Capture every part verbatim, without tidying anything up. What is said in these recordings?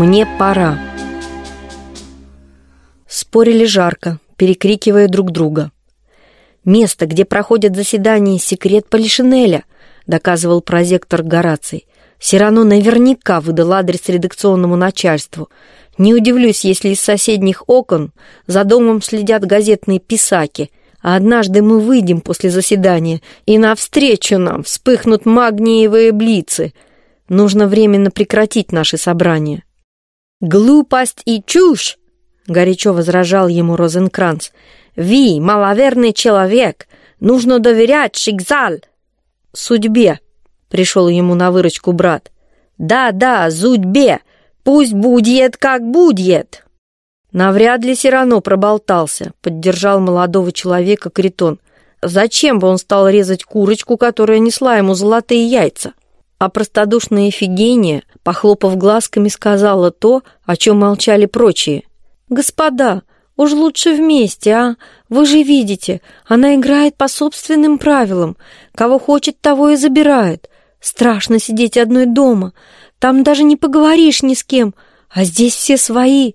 Мне пора. Спорили жарко, перекрикивая друг друга. «Место, где проходят заседания, секрет Полишинеля», доказывал прозектор Гораций. Сирано наверняка выдал адрес редакционному начальству. Не удивлюсь, если из соседних окон за домом следят газетные писаки, а однажды мы выйдем после заседания, и навстречу нам вспыхнут магниевые блицы. Нужно временно прекратить наши собрания». «Глупость и чушь!» — горячо возражал ему Розенкранц. «Ви, маловерный человек, нужно доверять Шикзаль!» «Судьбе!» — пришел ему на выручку брат. «Да-да, судьбе! Пусть будет, как будет!» «Навряд ли Сирано проболтался», — поддержал молодого человека Критон. «Зачем бы он стал резать курочку, которая несла ему золотые яйца?» А простодушная Ифигения, похлопав глазками, сказала то, о чем молчали прочие. «Господа, уж лучше вместе, а? Вы же видите, она играет по собственным правилам. Кого хочет, того и забирает. Страшно сидеть одной дома. Там даже не поговоришь ни с кем, а здесь все свои».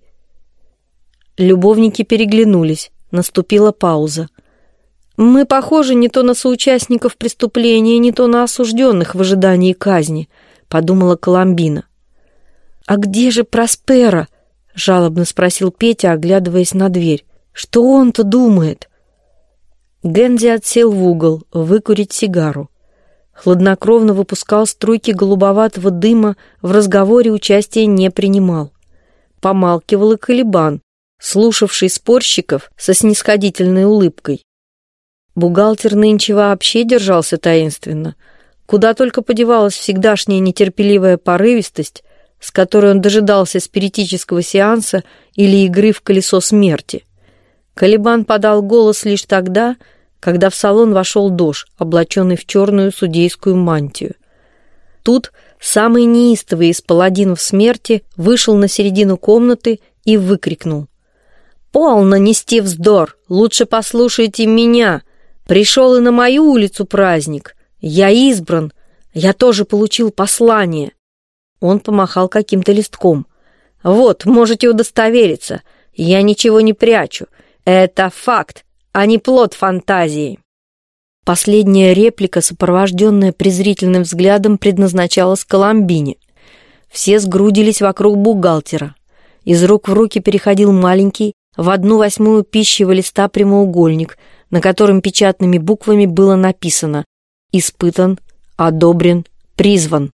Любовники переглянулись. Наступила пауза. «Мы похожи не то на соучастников преступления, не то на осужденных в ожидании казни», — подумала Коломбина. «А где же Проспера?» — жалобно спросил Петя, оглядываясь на дверь. «Что он-то думает?» Гензи отсел в угол выкурить сигару. Хладнокровно выпускал струйки голубоватого дыма, в разговоре участия не принимал. Помалкивал и Колебан, слушавший спорщиков со снисходительной улыбкой. Бухгалтер нынче вообще держался таинственно. Куда только подевалась всегдашняя нетерпеливая порывистость, с которой он дожидался спиритического сеанса или игры в колесо смерти. Колебан подал голос лишь тогда, когда в салон вошел Дож, облаченный в черную судейскую мантию. Тут самый неистовый из паладинов смерти вышел на середину комнаты и выкрикнул: «Полно нести вздор! Лучше послушайте меня! Пришел и на мою улицу праздник! Я избран! Я тоже получил послание!» Он помахал каким-то листком. «Вот, можете удостовериться. Я ничего не прячу. Это факт, а не плод фантазии». Последняя реплика, сопровожденная презрительным взглядом, предназначалась Коломбине. Все сгрудились вокруг бухгалтера. Из рук в руки переходил маленький, в одну восьмую пищевого листа прямоугольник, на котором печатными буквами было написано: «Испытан, одобрен, призван».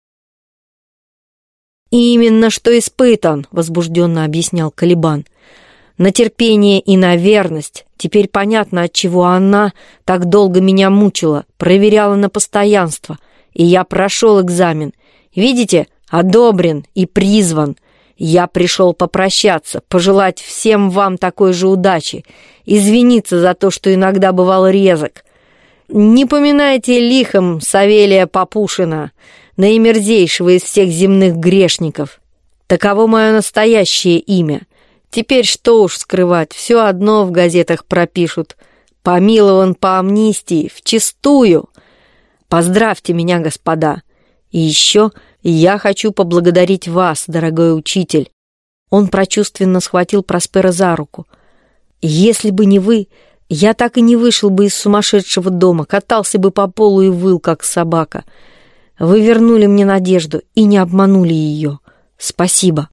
«Именно что испытан», — возбужденно объяснял Колебан. «На терпение и на верность. Теперь понятно, отчего она так долго меня мучила, проверяла на постоянство. И я прошел экзамен. Видите, одобрен и призван. Я пришел попрощаться, пожелать всем вам такой же удачи, извиниться за то, что иногда бывал резок. Не поминайте лихом Савелия Папушина, наимерзейшего из всех земных грешников. Таково мое настоящее имя. Теперь что уж скрывать, все одно в газетах пропишут. Помилован по амнистии, вчистую. Поздравьте меня, господа. И еще я хочу поблагодарить вас, дорогой учитель». Он прочувственно схватил Проспера за руку. «Если бы не вы, я так и не вышел бы из сумасшедшего дома, катался бы по полу и выл, как собака. Вы вернули мне надежду и не обманули ее. Спасибо».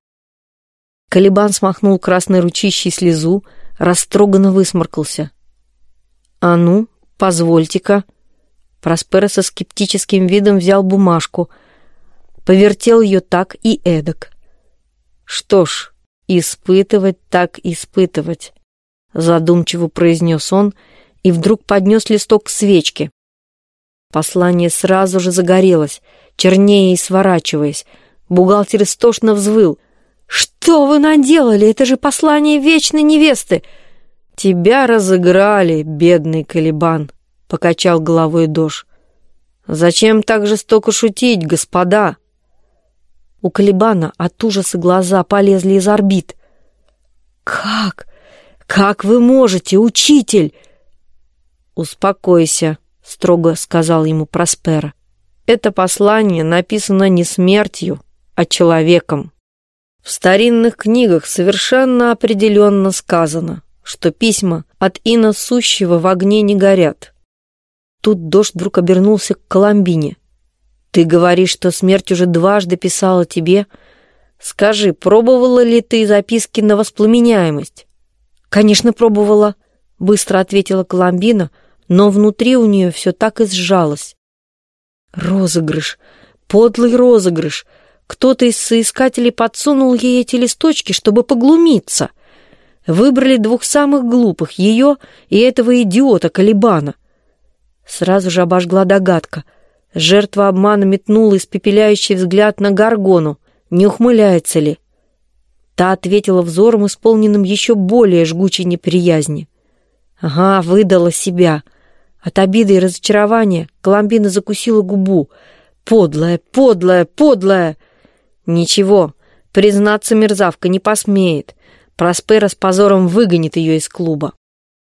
Колебан смахнул красной ручищей слезу, растроганно высморкался. «А ну, позвольте-ка». Проспера со скептическим видом взял бумажку, повертел ее так и эдак. «Что ж, испытывать так испытывать», — задумчиво произнес он и вдруг поднес листок к свечке. Послание сразу же загорелось, чернее и сворачиваясь. Бухгалтер истошно взвыл. «Что вы наделали? Это же послание вечной невесты!» «Тебя разыграли, бедный Колебан», — покачал головой Дож. «Зачем так жестоко шутить, господа?» У Колебана от ужаса глаза полезли из орбит. «Как? Как вы можете, учитель?» «Успокойся», — строго сказал ему Проспера. «Это послание написано не смертью, а человеком. В старинных книгах совершенно определенно сказано, что письма от Ина Сущего в огне не горят. Тут дождь вдруг обернулся к Коломбине. Ты говоришь, что смерть уже дважды писала тебе. Скажи, пробовала ли ты записки на воспламеняемость? Конечно, пробовала, быстро ответила Коломбина, но внутри у нее все так и сжалось. Розыгрыш, подлый розыгрыш. Кто-то из соискателей подсунул ей эти листочки, чтобы поглумиться. Выбрали двух самых глупых, ее и этого идиота Калибана. Сразу же обожгла догадка. Жертва обмана метнула испепеляющий взгляд на Горгону. Не ухмыляется ли? Та ответила взором, исполненным еще более жгучей неприязни. Ага, выдала себя. От обиды и разочарования Коломбина закусила губу. Подлая, подлая, подлая! Ничего, признаться мерзавка не посмеет. Проспера с позором выгонит ее из клуба.